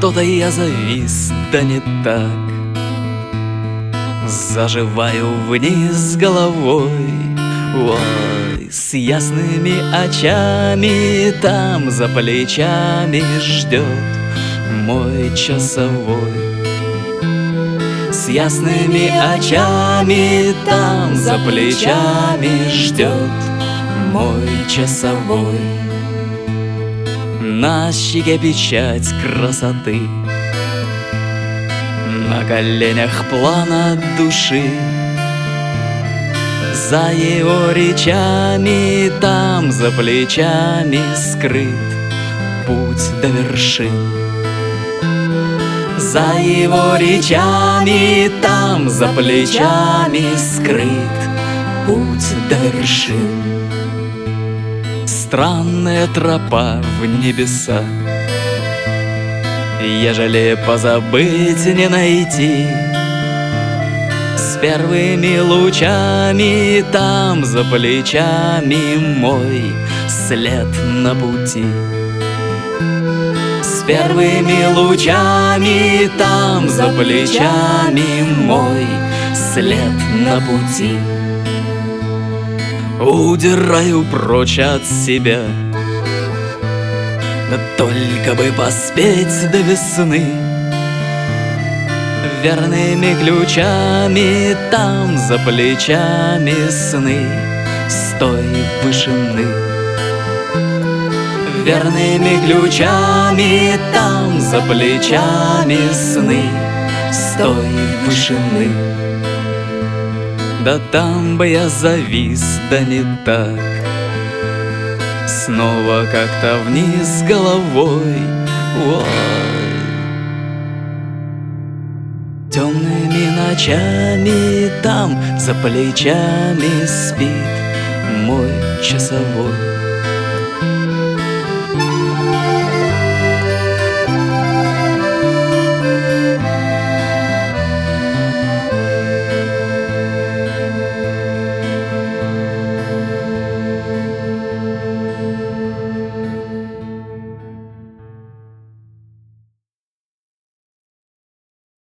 что-то я завис, да не так. Заживаю вниз головой, ой, с ясными очами. Там за плечами ждет мой часовой. С ясными очами, там за плечами ждет мой часовой. На щеке печать красоты, на коленях план от души. За его речами, там за плечами скрыт путь до вершин. За его речами, там за плечами скрыт путь до вершин. Странная тропа в небеса, ежели позабыть не найти. С первыми лучами, там за плечами мой след на пути. С первыми лучами, там за плечами мой след на пути. Удираю прочь от себя, да только бы поспеть до весны. Верными ключами, там за плечами сны с той вышины. Верными ключами, там за плечами сны с той вышины. Да там бы я завис, да не так. Снова как-то вниз головой, ой. Темными ночами, там за плечами спит мой часовой.